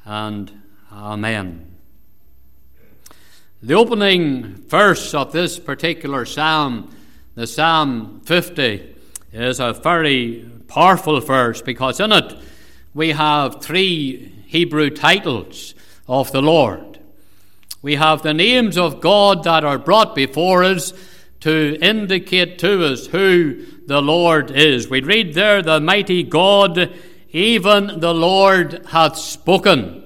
and amen. The opening verse of this particular psalm, the Psalm 50, is a very powerful verse because in it we have three Hebrew titles of the Lord. We have the names of God that are brought before us to indicate to us who the Lord is. We read there, the mighty God, even the Lord hath spoken.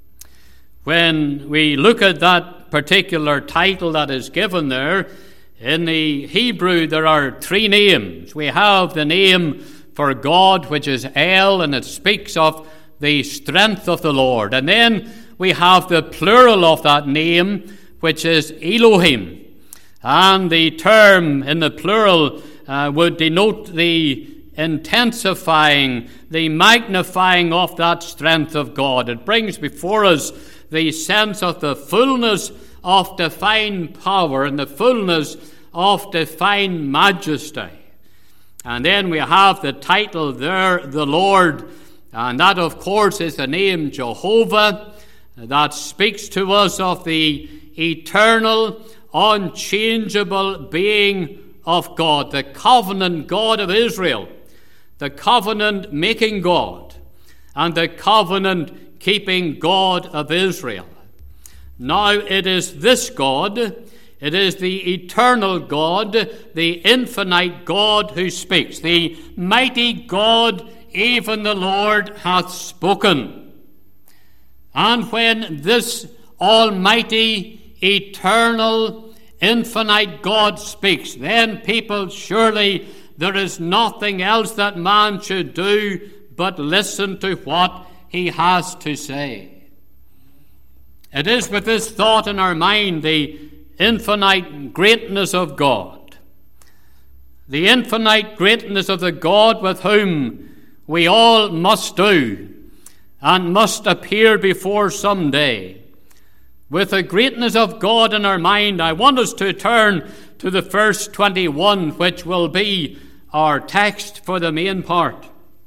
When we look at that particular title that is given there, in the Hebrew there are three names. We have the name for God, which is El, and it speaks of the strength of the Lord. And then we have the plural of that name, which is Elohim. And the term in the plural would denote the intensifying, the magnifying of that strength of God. It brings before us the sense of the fullness of divine power and the fullness of divine majesty. And then we have the title there, the Lord, and that of course is the name Jehovah, that speaks to us of the eternal, unchangeable being of God, the covenant God of Israel, the covenant-making God, and the covenant-keeping God of Israel. Now it is this God, it is the eternal God, the infinite God who speaks. The mighty God, even the Lord, hath spoken. And when this almighty, eternal, infinite God speaks, then people, surely there is nothing else that man should do but listen to what he has to say. It is with this thought in our mind, the infinite greatness of God, the infinite greatness of the God with whom we all must do and must appear before someday. With the greatness of God in our mind, I want us to turn to the verse 21, which will be our text for the main part.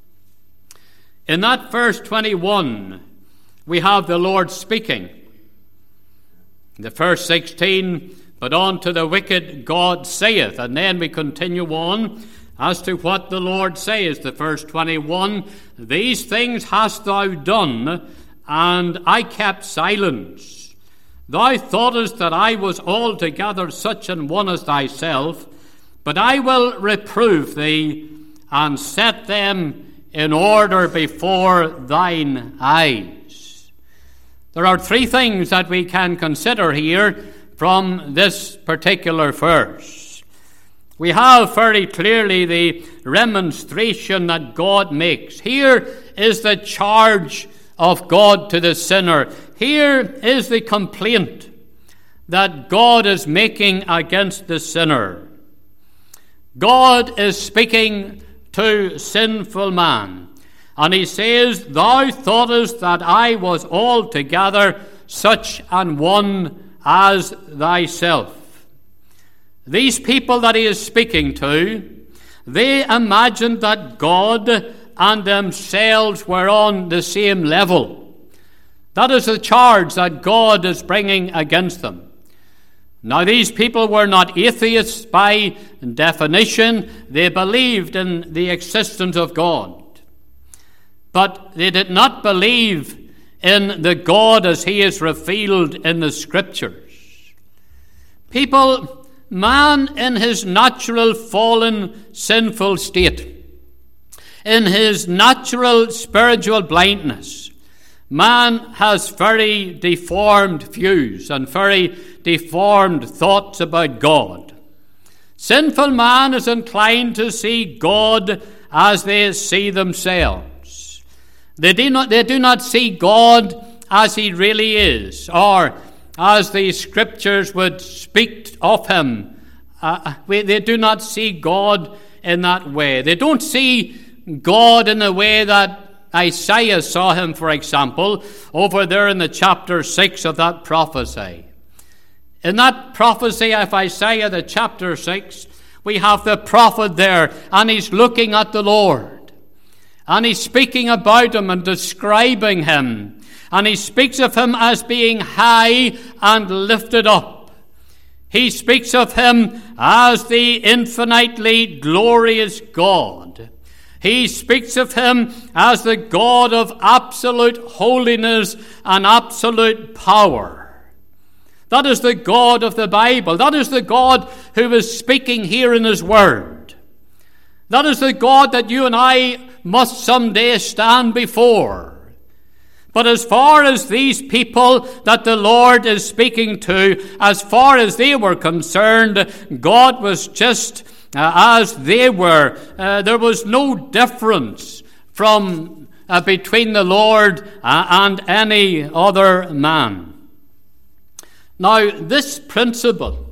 In that verse 21, we have the Lord speaking. The verse 16, but unto the wicked God saith. And then we continue on as to what the Lord says. The verse 21, these things hast thou done, and I kept silence. Thou thoughtest that I was altogether such an one as thyself, but I will reprove thee, and set them in order before thine eyes. There are three things that we can consider here from this particular verse. We have very clearly the remonstration that God makes. Here is the charge of God to the sinner. Here is the complaint that God is making against the sinner. God is speaking to sinful man, and he says, thou thoughtest that I was altogether such an one as thyself. These people that he is speaking to, they imagined that God and themselves were on the same level. That is the charge that God is bringing against them. Now, these people were not atheists by definition. They believed in the existence of God. But they did not believe in the God as he is revealed in the Scriptures. People, man in his natural fallen sinful state, in his natural spiritual blindness, man has very deformed views and very deformed thoughts about God. Sinful man is inclined to see God as they see themselves. They do not see God as he really is, or as the Scriptures would speak of him. They do not see God in that way. They don't see God in the way that Isaiah saw him, for example, over there in the chapter 6 of that prophecy. In that prophecy of Isaiah, the chapter 6, we have the prophet there, and he's looking at the Lord. And he's speaking about him and describing him. And he speaks of him as being high and lifted up. He speaks of him as the infinitely glorious God. He speaks of him as the God of absolute holiness and absolute power. That is the God of the Bible. That is the God who is speaking here in his word. That is the God that you and I must someday stand before. But as far as these people that the Lord is speaking to, as far as they were concerned, God was just as they were. There was no difference from between the Lord and any other man. Now, this principle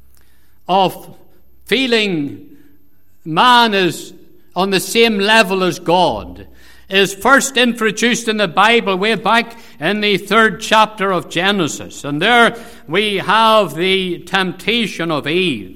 of feeling man is on the same level as God is first introduced in the Bible way back in the 3rd chapter of Genesis. And there we have the temptation of Eve.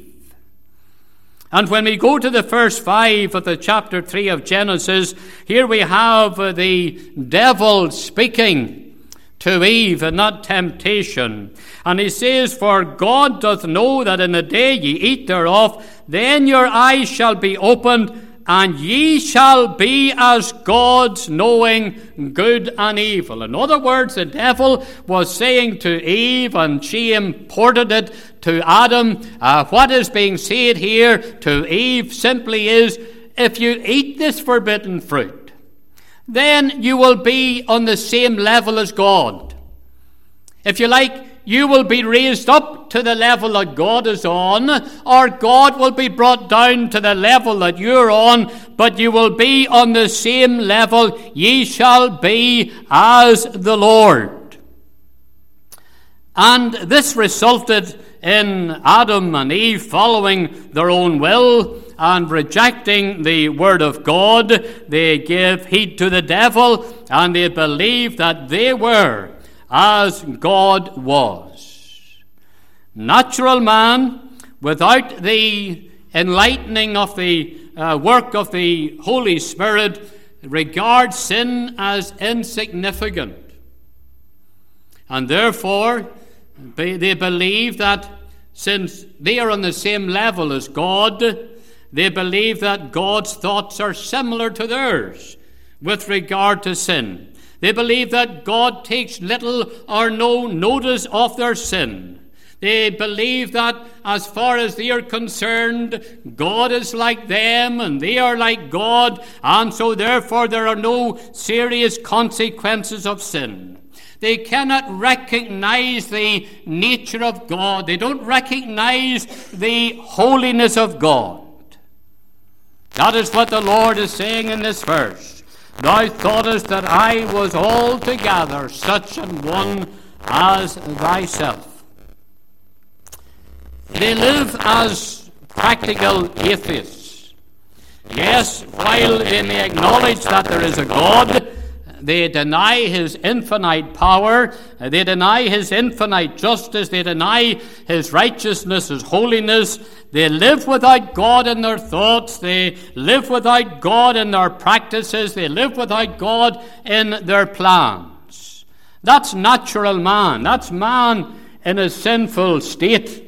And when we go to the verse 5 of the chapter 3 of Genesis, here we have the devil speaking to Eve in that temptation. And he says, "For God doth know that in the day ye eat thereof, then your eyes shall be opened, and ye shall be as gods, knowing good and evil." In other words, the devil was saying to Eve, and she imported it to Adam. What is being said here to Eve simply is, if you eat this forbidden fruit, then you will be on the same level as God. If you like, you will be raised up to the level that God is on, or God will be brought down to the level that you're on, but you will be on the same level. Ye shall be as the Lord. And this resulted in Adam and Eve following their own will and rejecting the word of God. They gave heed to the devil, and they believed that they were as God was. Natural man, without the enlightening of the work of the Holy Spirit, regards sin as insignificant. And therefore, they believe that since they are on the same level as God, they believe that God's thoughts are similar to theirs with regard to sin. They believe that God takes little or no notice of their sin. They believe that as far as they are concerned, God is like them and they are like God, and so therefore there are no serious consequences of sin. They cannot recognize the nature of God. They don't recognize the holiness of God. That is what the Lord is saying in this verse. Thou thoughtest that I was altogether such an one as thyself. They live as practical atheists. Yes, while they may acknowledge that there is a God, they deny his infinite power, they deny his infinite justice, they deny his righteousness, his holiness. They live without God in their thoughts, they live without God in their practices, they live without God in their plans. That's natural man. That's man in a sinful state.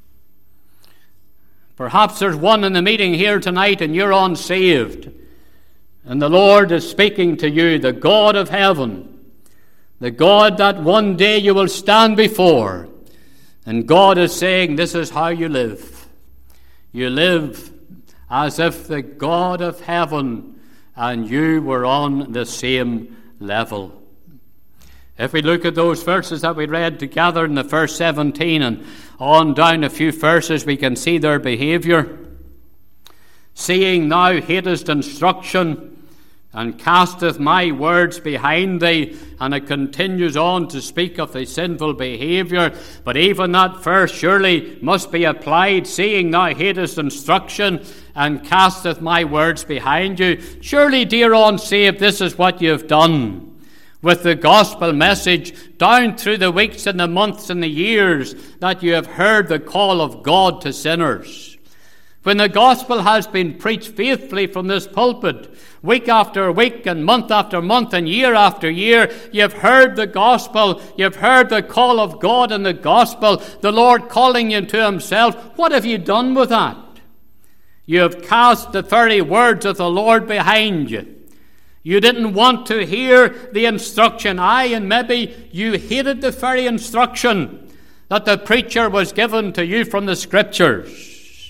Perhaps there's one in the meeting here tonight and you're unsaved. And the Lord is speaking to you, the God of heaven, the God that one day you will stand before. And God is saying, this is how you live. You live as if the God of heaven and you were on the same level. If we look at those verses that we read together in the verse 17 and on down a few verses, we can see their behavior. Seeing thou hatest instruction, and casteth my words behind thee. And it continues on to speak of the sinful behavior. But even that verse surely must be applied. Seeing thou hatest instruction, and casteth my words behind you. Surely, dear unsaved, this is what you have done with the gospel message down through the weeks and the months and the years that you have heard the call of God to sinners. When the gospel has been preached faithfully from this pulpit, week after week and month after month and year after year, you've heard the gospel, you've heard the call of God in the gospel, the Lord calling you to himself. What have you done with that? You have cast the very words of the Lord behind you. You didn't want to hear the instruction. And maybe you hated the very instruction that the preacher was given to you from the Scriptures.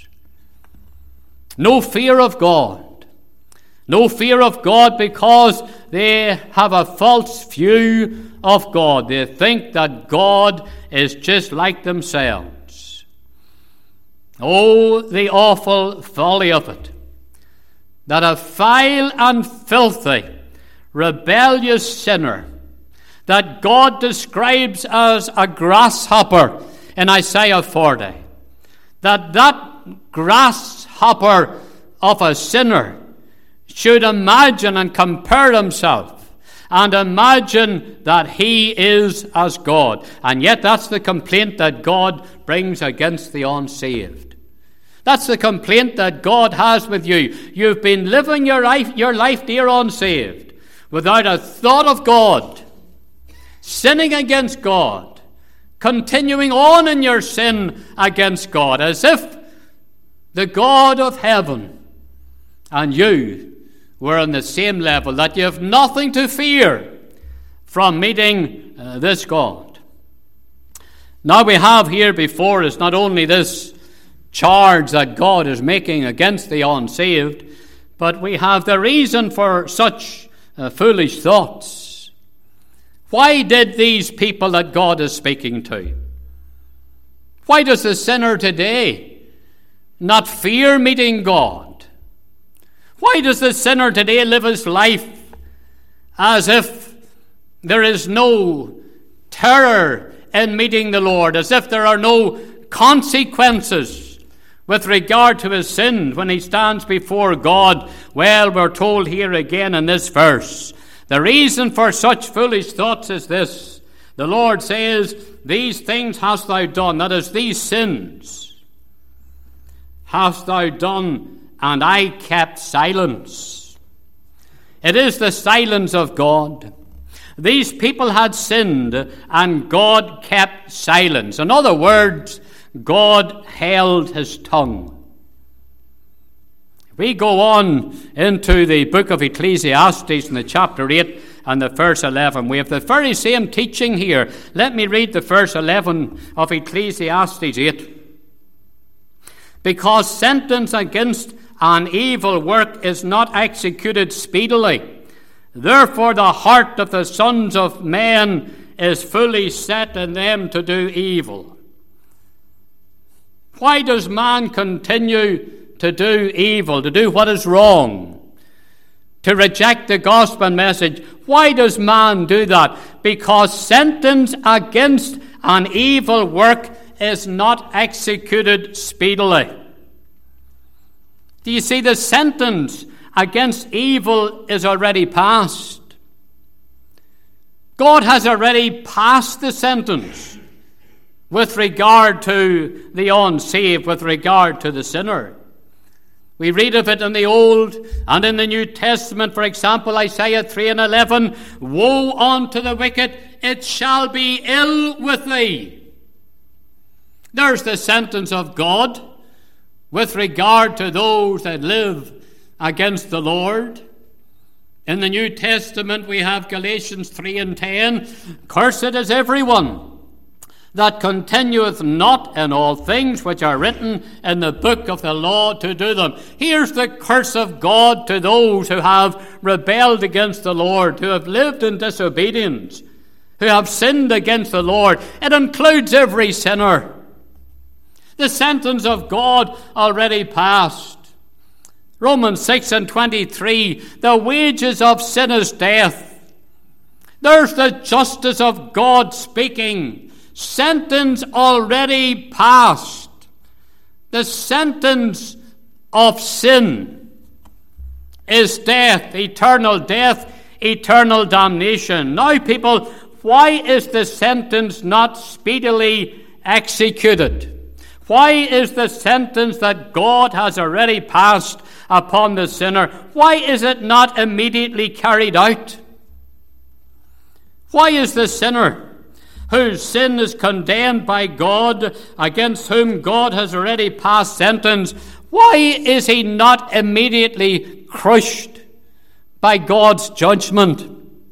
No fear of God. No fear of God because they have a false view of God. They think that God is just like themselves. Oh, the awful folly of it. That a vile and filthy, rebellious sinner that God describes as a grasshopper in Isaiah 40, that grasshopper of a sinner should imagine and compare himself and imagine that he is as God. And yet that's the complaint that God brings against the unsaved. That's the complaint that God has with you. You've been living your life, dear unsaved, without a thought of God, sinning against God, continuing on in your sin against God, as if the God of heaven and you were on the same level, that you have nothing to fear from meeting this God. Now we have here before us not only this charge that God is making against the unsaved, but we have the reason for such foolish thoughts. Why did these people that God is speaking to? Why does the sinner today not fear meeting God? Why does the sinner today live his life as if there is no terror in meeting the Lord, as if there are no consequences with regard to his sin when he stands before God? Well, we're told here again in this verse, the reason for such foolish thoughts is this. The Lord says, these things hast thou done, that is, these sins hast thou done, and I kept silence. It is the silence of God. These people had sinned, and God kept silence. In other words, God held his tongue. We go on into the book of Ecclesiastes in the chapter 8 and the verse 11. We have the very same teaching here. Let me read the verse 11 of Ecclesiastes 8. Because sentence against an evil work is not executed speedily, therefore the heart of the sons of men is fully set in them to do evil. Why does man continue to do evil, to do what is wrong, to reject the gospel message? Why does man do that? Because sentence against an evil work is not executed speedily. Do you see, the sentence against evil is already passed. God has already passed the sentence with regard to the unsaved, with regard to the sinner. We read of it in the Old and in the New Testament. For example, Isaiah 3 and 11, woe unto the wicked, it shall be ill with thee. There's the sentence of God with regard to those that live against the Lord. In the New Testament, we have Galatians 3 and 10, cursed is everyone that continueth not in all things which are written in the book of the law to do them. Here's the curse of God to those who have rebelled against the Lord, who have lived in disobedience, who have sinned against the Lord. It includes every sinner. The sentence of God already passed. Romans 6 and 23, the wages of sin is death. There's the justice of God speaking. Sentence already passed. The sentence of sin is death, eternal damnation. Now, people, why is the sentence not speedily executed? Why is the sentence that God has already passed upon the sinner, why is it not immediately carried out? Why is the sinner whose sin is condemned by God, against whom God has already passed sentence, why is he not immediately crushed by God's judgment?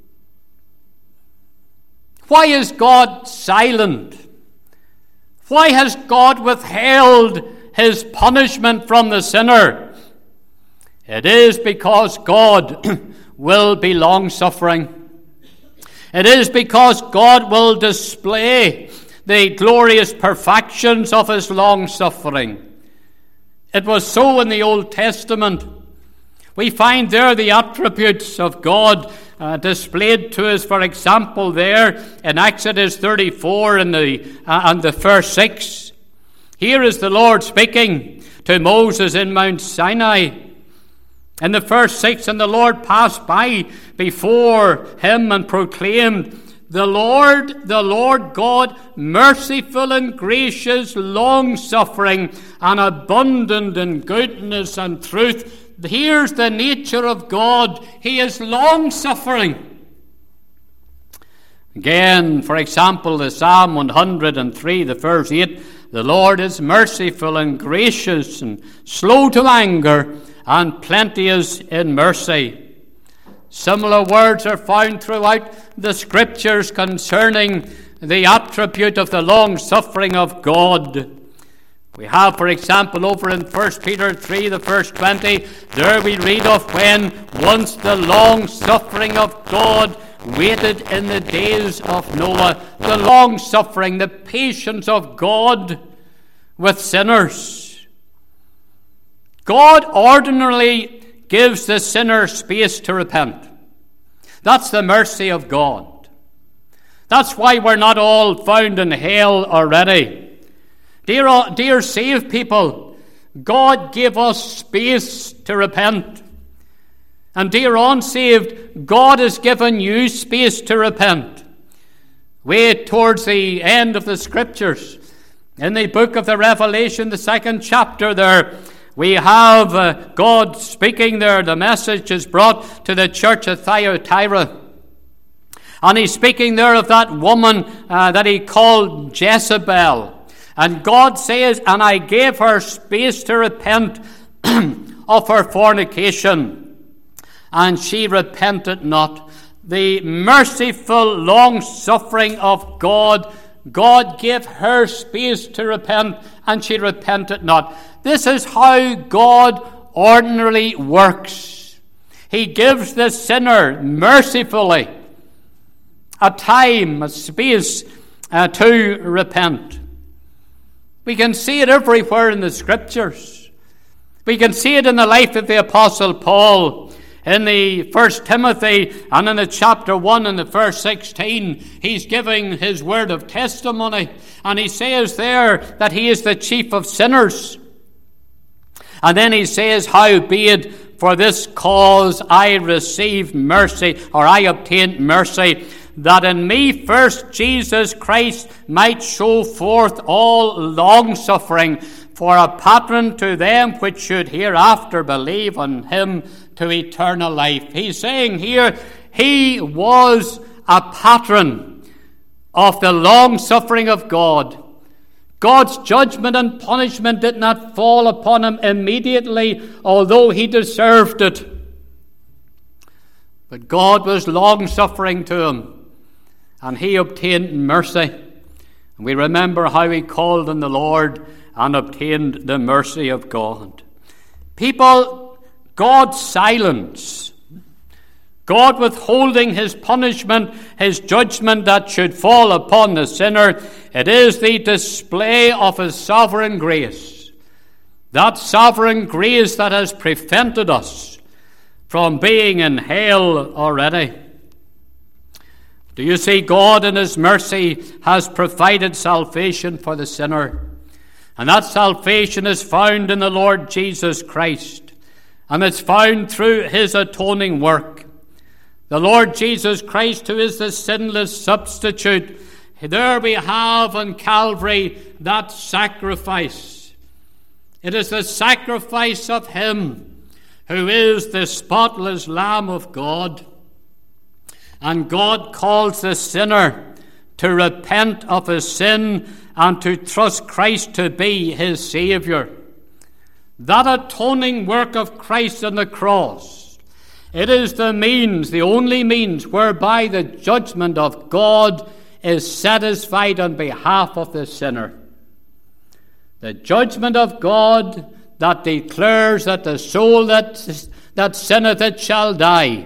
Why is God silent? Why has God withheld his punishment from the sinner? It is because God will be long-suffering. It is because God will display the glorious perfections of his long-suffering. It was so in the Old Testament. We find there the attributes of God displayed to us, for example, there in Exodus 34 and the verse 6. Here is the Lord speaking to Moses in Mount Sinai. In the verse 6, and the Lord passed by before him and proclaimed, the Lord God, merciful and gracious, long-suffering, and abundant in goodness and truth. Here's the nature of God. He is long-suffering. Again, for example, the Psalm 103, the verse 8, the Lord is merciful and gracious and slow to anger and plenteous in mercy. Similar words are found throughout the Scriptures concerning the attribute of the long-suffering of God. We have, for example, over in 1 Peter 3, the verse 20, there we read of when once the long-suffering of God waited in the days of Noah. The long-suffering, the patience of God with sinners. God ordinarily gives the sinner space to repent. That's the mercy of God. That's why we're not all found in hell already. Dear saved people, God gave us space to repent. And dear unsaved, God has given you space to repent. Way towards the end of the Scriptures, in the book of the Revelation, the 2nd chapter there, we have God speaking there. The message is brought to the church of Thyatira. And he's speaking there of that woman that he called Jezebel. And God says, and I gave her space to repent of her fornication, and she repented not. The merciful long-suffering of God, God gave her space to repent, and she repented not. This is how God ordinarily works. He gives the sinner mercifully a time, a space to repent. We can see it everywhere in the Scriptures. We can see it in the life of the Apostle Paul. In the 1 Timothy and in the chapter 1 and the verse 16, he's giving his word of testimony. And he says there that he is the chief of sinners. And then he says, howbeit for this cause I received mercy, or I obtained mercy, that in me first Jesus Christ might show forth all long-suffering, for a pattern to them which should hereafter believe on him to eternal life. He's saying here, he was a pattern of the long-suffering of God. God's judgment and punishment did not fall upon him immediately, although he deserved it. But God was long-suffering to him, and he obtained mercy. And we remember how he called on the Lord and obtained the mercy of God. People, God's silence, God withholding his punishment, his judgment that should fall upon the sinner, it is the display of his sovereign grace. That sovereign grace that has prevented us from being in hell already. Do you see, God in his mercy has provided salvation for the sinner. And that salvation is found in the Lord Jesus Christ. And it's found through his atoning work. The Lord Jesus Christ, who is the sinless substitute, There we have on Calvary that sacrifice. It is the sacrifice of Him who is the spotless Lamb of God. And God calls the sinner to repent of his sin and to trust Christ to be his Saviour. That atoning work of Christ on the cross, it is the means, the only means, whereby the judgment of God is satisfied on behalf of the sinner. The judgment of God that declares that the soul that sinneth, it shall die.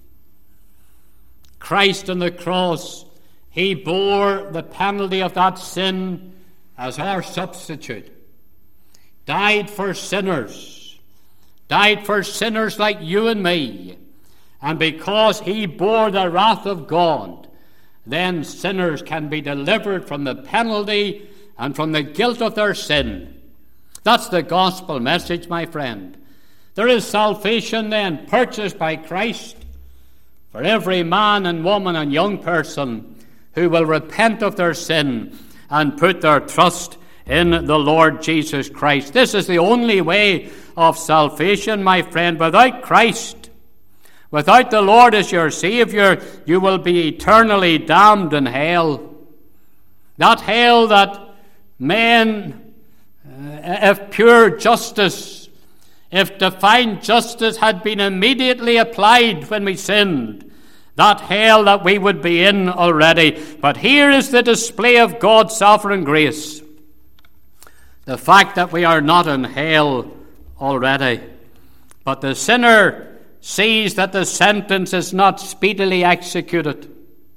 Christ on the cross, He bore the penalty of that sin as our substitute. Died for sinners like you and me. And because He bore the wrath of God, then sinners can be delivered from the penalty and from the guilt of their sin. That's the gospel message, my friend. There is salvation then purchased by Christ for every man and woman and young person who will repent of their sin and put their trust in the Lord Jesus Christ. This is the only way of salvation, my friend. Without Christ, without the Lord as your Saviour, you will be eternally damned in hell. That hell that men, if pure justice, if divine justice had been immediately applied when we sinned, that hell that we would be in already. But here is the display of God's sovereign grace. The fact that we are not in hell already. But the sinner sees that the sentence is not speedily executed.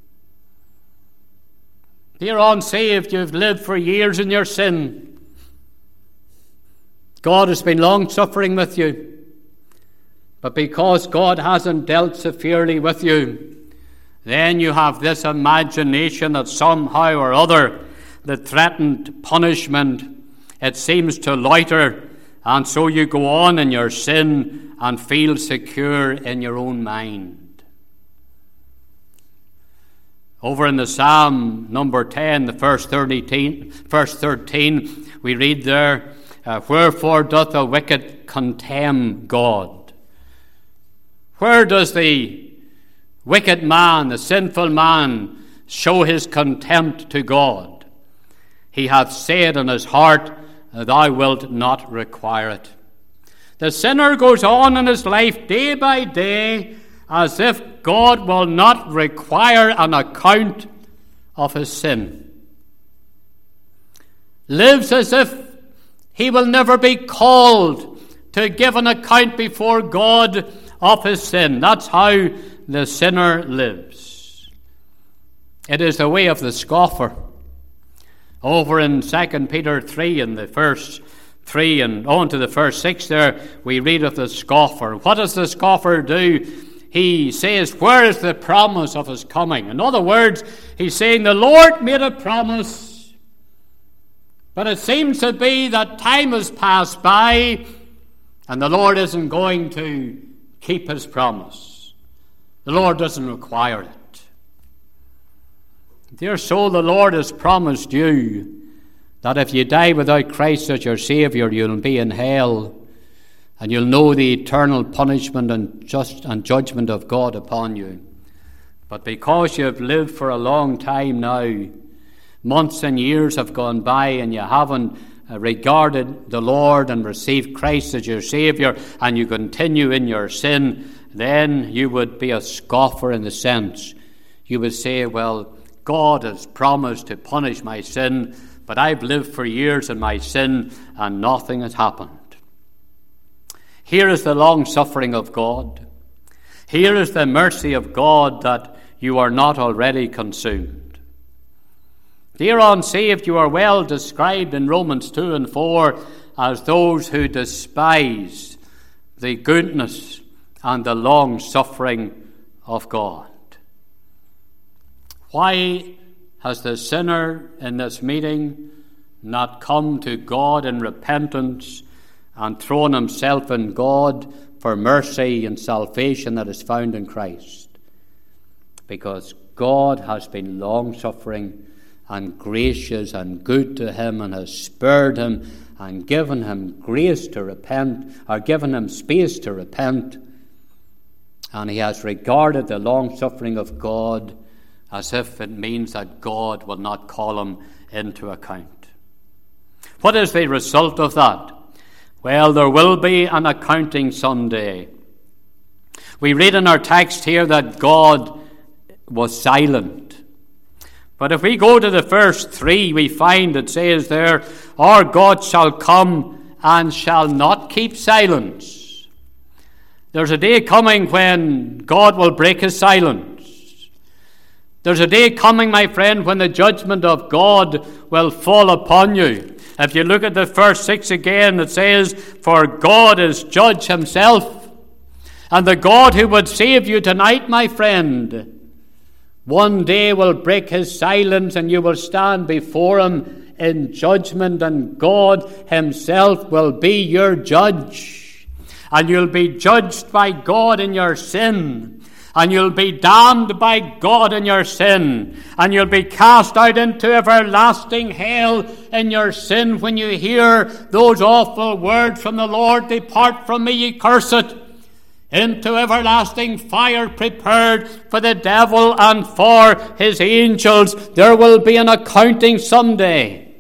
Dear unsaved, you've lived for years in your sin. God has been long-suffering with you. But because God hasn't dealt severely with you, then you have this imagination that somehow or other the threatened punishment, it seems to loiter, and so you go on in your sin and feel secure in your own mind. Over in the Psalm number 10, the verse 13, we read there, wherefore doth the wicked contemn God? Where does the wicked man, the sinful man, show his contempt to God? He hath said in his heart, thou wilt not require it. The sinner goes on in his life day by day as if God will not require an account of his sin. Lives as if he will never be called to give an account before God of his sin. That's how the sinner lives. It is the way of the scoffer. Over in 2 Peter 3, in the verse 3 and on to the verse 6 there, we read of the scoffer. What does the scoffer do? He says, where is the promise of his coming? In other words, he's saying the Lord made a promise, but it seems to be that time has passed by and the Lord isn't going to keep his promise. The Lord doesn't require it. Dear soul, the Lord has promised you that if you die without Christ as your Saviour, you'll be in hell and you'll know the eternal punishment and judgment of God upon you. But because you have lived for a long time now, months and years have gone by and you haven't regarded the Lord and received Christ as your Saviour, and you continue in your sin, then you would be a scoffer in the sense. You would say, well, God has promised to punish my sin, but I've lived for years in my sin and nothing has happened. Here is the long-suffering of God. Here is the mercy of God that you are not already consumed. Dear unsaved, you are well described in Romans 2 and 4 as those who despise the goodness and the long-suffering of God. Why has the sinner in this meeting not come to God in repentance and thrown himself in God for mercy and salvation that is found in Christ? Because God has been long-suffering and gracious and good to him, and has spared him and given him grace to repent, or given him space to repent. And he has regarded the long-suffering of God as if it means that God will not call him into account. What is the result of that? Well, there will be an accounting someday. We read in our text here that God was silent. But if we go to the first 3, we find it says there, our God shall come and shall not keep silence. There's a day coming when God will break his silence. There's a day coming, my friend, when the judgment of God will fall upon you. If you look at the verse 6 again, it says, for God is judge himself. And the God who would save you tonight, my friend, one day will break his silence, and you will stand before him in judgment, and God himself will be your judge. And you'll be judged by God in your sin. And you'll be damned by God in your sin. And you'll be cast out into everlasting hell in your sin when you hear those awful words from the Lord, depart from me, ye cursed, into everlasting fire prepared for the devil and for his angels. There will be an accounting someday.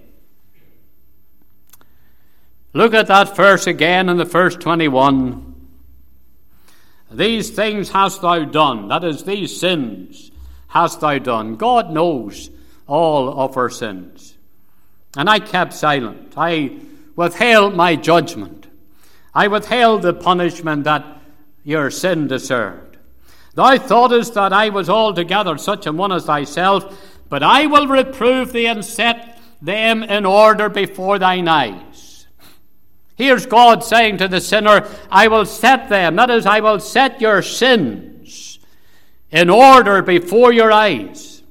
Look at that verse again in the verse 21. These things hast thou done, that is, these sins hast thou done. God knows all of our sins. And I kept silent. I withheld my judgment. I withheld the punishment that your sin deserved. Thou thoughtest that I was altogether such a one as thyself, but I will reprove thee and set them in order before thine eyes. Here's God saying to the sinner, I will set them, that is, I will set your sins in order before your eyes.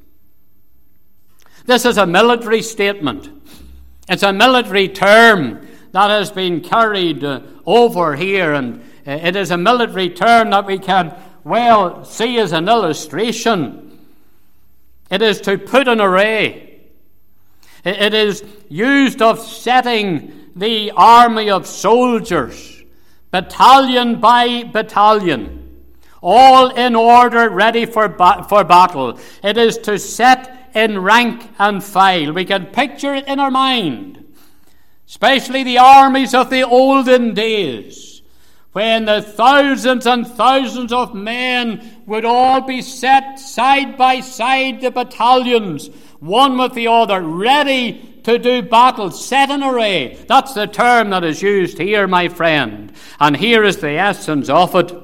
This is a military statement. It's a military term that has been carried over here, and it is a military term that we can well see as an illustration. It is to put in array. It is used of setting the army of soldiers, battalion by battalion, all in order, ready for battle. It is to set in rank and file. We can picture it in our mind, especially the armies of the olden days, when the thousands and thousands of men would all be set side by side, the battalions, one with the other, ready to do battle, set in array. That's the term that is used here, my friend. And here is the essence of it.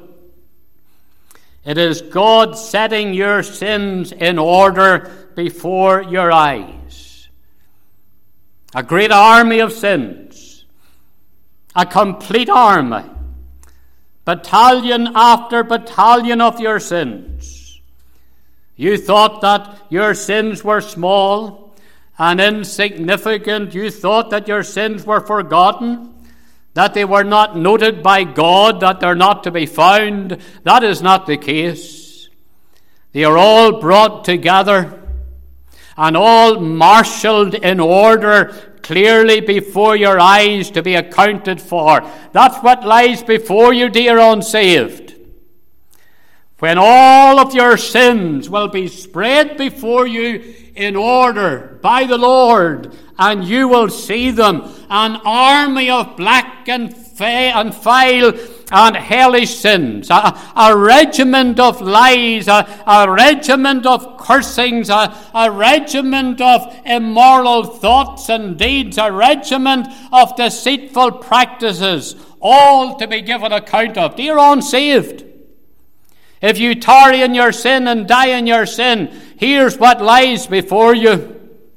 It is God setting your sins in order before your eyes. A great army of sins. A complete army. Battalion after battalion of your sins. You thought that your sins were small and insignificant. You thought that your sins were forgotten, that they were not noted by God, that they're not to be found. That is not the case. They are all brought together and all marshaled in order clearly before your eyes to be accounted for. That's what lies before you, dear unsaved. When all of your sins will be spread before you in order by the Lord, and you will see them, an army of black and file and hellish sins, a regiment of lies, a regiment of cursings, a regiment of immoral thoughts and deeds, a regiment of deceitful practices, all to be given account of. Dear unsaved, if you tarry in your sin and die in your sin, here's what lies before you.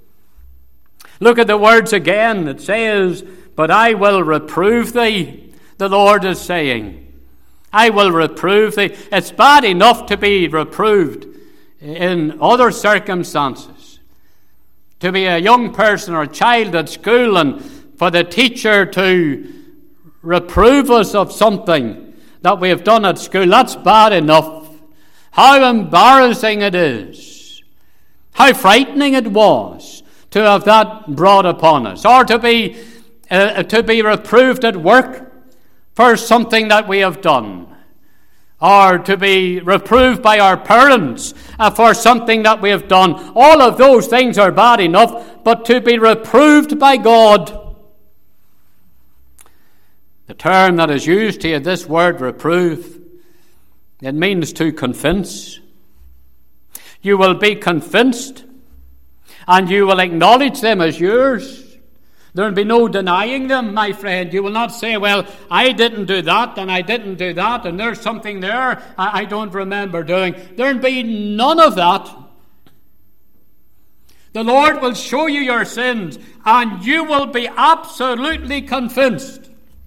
Look at the words again. It says, but I will reprove thee. The Lord is saying, I will reprove thee. It's bad enough to be reproved in other circumstances. To be a young person or a child at school and for the teacher to reprove us of something that we have done at school, that's bad enough. How embarrassing it is. How frightening it was to have that brought upon us, or to be reproved at work for something that we have done, or to be reproved by our parents for something that we have done. All of those things are bad enough, but to be reproved by God. The term that is used here, this word reprove, it means to convince. You will be convinced, and you will acknowledge them as yours. There will be no denying them, my friend. You will not say, well, I didn't do that, and I didn't do that, and there's something there I don't remember doing. There will be none of that. The Lord will show you your sins, and you will be absolutely convinced.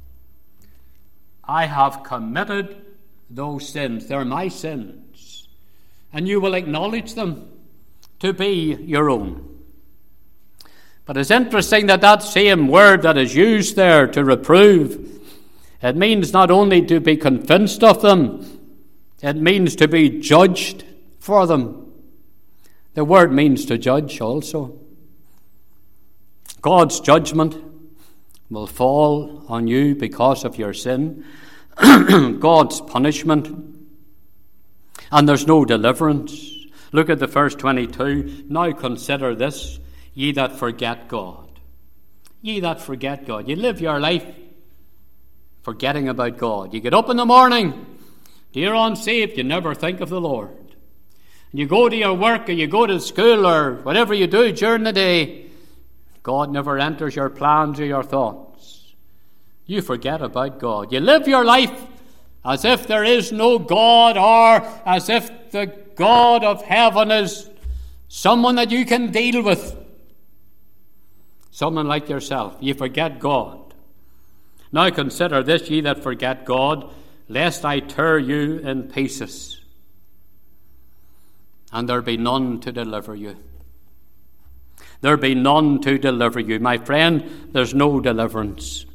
I have committed those sins. They're my sins. And you will acknowledge them to be your own. But it's interesting that that same word that is used there, to reprove, it means not only to be convinced of them, it means to be judged for them. The word means to judge also. God's judgment will fall on you because of your sin. God's punishment. And there's no deliverance. Look at the verse 22. Now consider this, ye that forget God. Ye that forget God. You live your life forgetting about God. You get up in the morning, you're unsaved, you never think of the Lord. And you go to your work, or you go to school, or whatever you do during the day, God never enters your plans or your thoughts. You forget about God. You live your life as if there is no God, or as if the God of heaven is someone that you can deal with. Someone like yourself. You forget God. Now consider this, ye that forget God, lest I tear you in pieces, and there be none to deliver you. There be none to deliver you. My friend, there's no deliverance.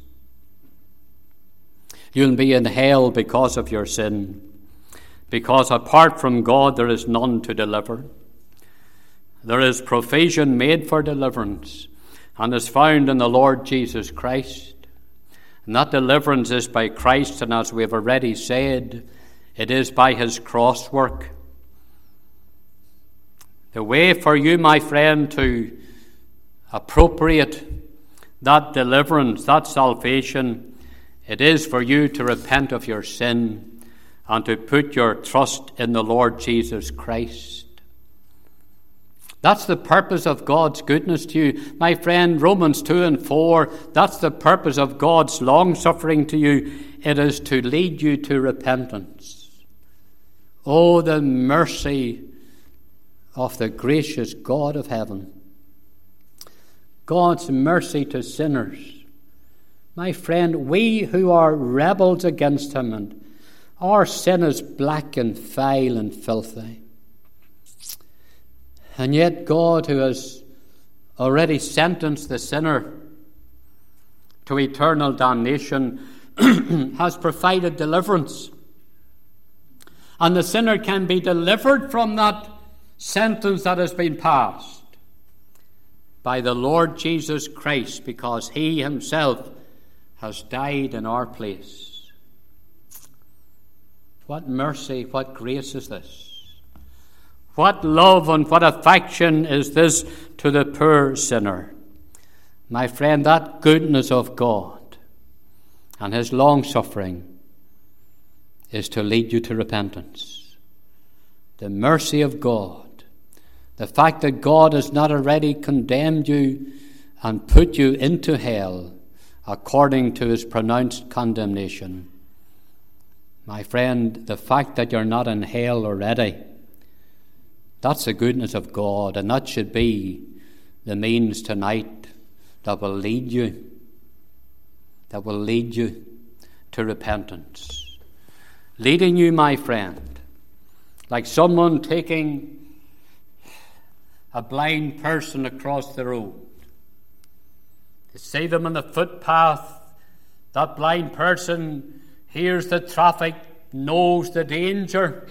You'll be in hell because of your sin, because apart from God there is none to deliver. There is provision made for deliverance, and is found in the Lord Jesus Christ. And that deliverance is by Christ, and as we have already said, it is by his cross work. The way for you, my friend, to appropriate that deliverance, that salvation, it is for you to repent of your sin and to put your trust in the Lord Jesus Christ. That's the purpose of God's goodness to you. My friend, Romans 2 and 4, that's the purpose of God's long-suffering to you. It is to lead you to repentance. Oh, the mercy of the gracious God of heaven. God's mercy to sinners. My friend, we who are rebels against him, and our sin is black and vile and filthy. And yet God, who has already sentenced the sinner to eternal damnation, has provided deliverance. And the sinner can be delivered from that sentence that has been passed by the Lord Jesus Christ, because he himself has died in our place. What mercy, what grace is this? What love and what affection is this to the poor sinner? My friend, that goodness of God and his long-suffering is to lead you to repentance. The mercy of God, the fact that God has not already condemned you and put you into hell according to his pronounced condemnation. My friend, the fact that you're not in hell already, that's the goodness of God, and that should be the means tonight that will lead you to repentance. Leading you, my friend, like someone taking a blind person across the road. You see them on the footpath, that blind person hears the traffic, knows the danger,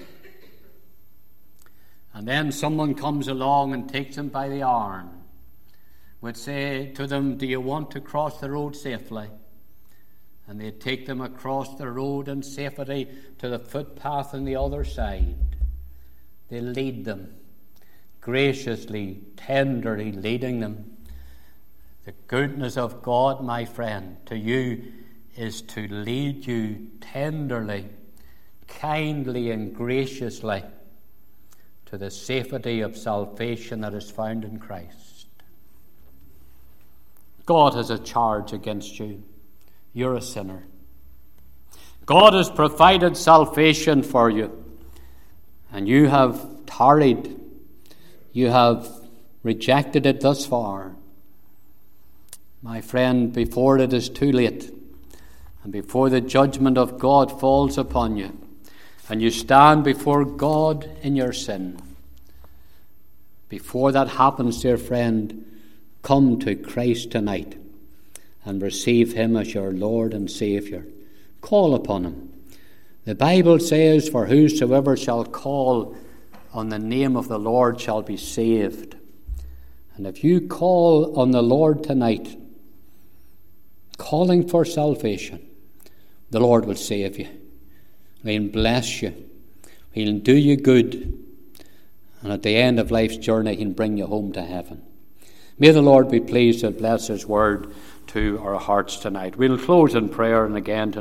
and then someone comes along and takes him by the arm would say to them, do you want to cross the road safely? And they'd take them across the road in safety to the footpath on the other side. They lead them, graciously, tenderly leading them. The goodness of God, my friend, to you is to lead you tenderly, kindly and graciously to the safety of salvation that is found in Christ. God has a charge against you. You're a sinner. God has provided salvation for you, and you have tarried. You have rejected it thus far. My friend, before it is too late, and before the judgment of God falls upon you, and you stand before God in your sin, before that happens, dear friend, come to Christ tonight and receive him as your Lord and Saviour. Call upon him. The Bible says, for whosoever shall call on the name of the Lord shall be saved. And if you call on the Lord tonight, calling for salvation, the Lord will save you. He'll bless you. He'll do you good. And at the end of life's journey, he'll bring you home to heaven. May the Lord be pleased to bless his word to our hearts tonight. We'll close in prayer, and again tonight.